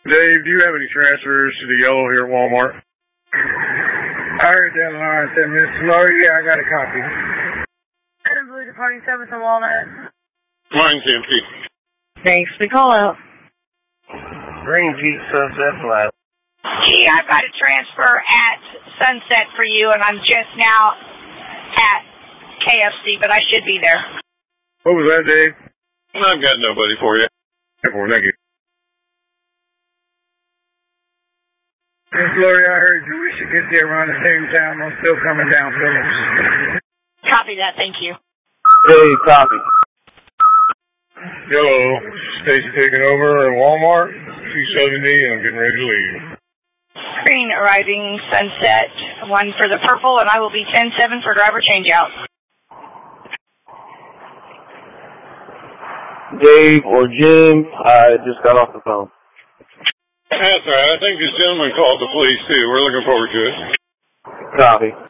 Dave, do you have any transfers to the yellow here at Walmart? I heard that, Lawrence. And Miss Lori, yeah, I got a copy. Blue departing 7th and Walnut. Mine's empty. Thanks. We call out. Green Jeep Sunset Flat. Gee, I've got a transfer at Sunset for you, and I'm just now at KFC, but I should be there. What was that, Dave? I've got nobody for you. Thank you. Miss Lori, I heard you. We should get there around the same time. I'm still coming down, Phillips. Copy that. Thank you. Hey, copy. Hello. Stacy taking over at Walmart. 270, and I'm getting ready to leave. Green arriving Sunset. 1 for the purple, and I will be 10-7 for driver changeout. Dave or Jim, I just got off the phone. That's all right. I think this gentleman called the police, too. We're looking forward to it. Copy.